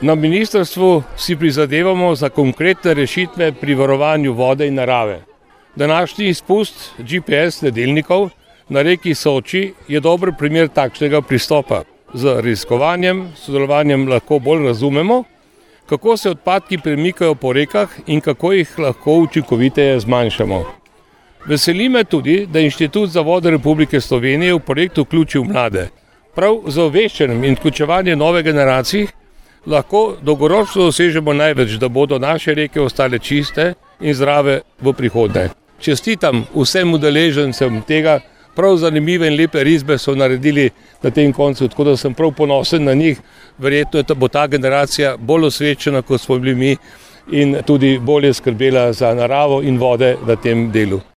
Na ministrstvu si prizadevamo za konkretne rešitve pri varovanju vode in narave. Današnji izpust GPS sledilnikov na reki Soči je dober primer takšnega pristopa. Z raziskovanjem, sodelovanjem lahko bolj razumemo, kako se odpadki premikajo po rekah in kako jih lahko učinkoviteje zmanjšamo. Veseli me tudi, da Inštitut za vode Republike Slovenije v projekt vključil mlade. Prav z obveščanjem in vključevanjem nove generacije lahko dolgoročno dosežemo največ, da bodo naše reke ostale čiste in zdrave v prihodnje. Čestitam vsem udeležencem tega, prav zanimive in lepe risbe so naredili na tem koncu, tako da sem prav ponosen na njih. Verjetno bo ta generacija bolj osveščena, kot smo bili mi, in tudi bolje skrbela za naravo in vode na tem delu.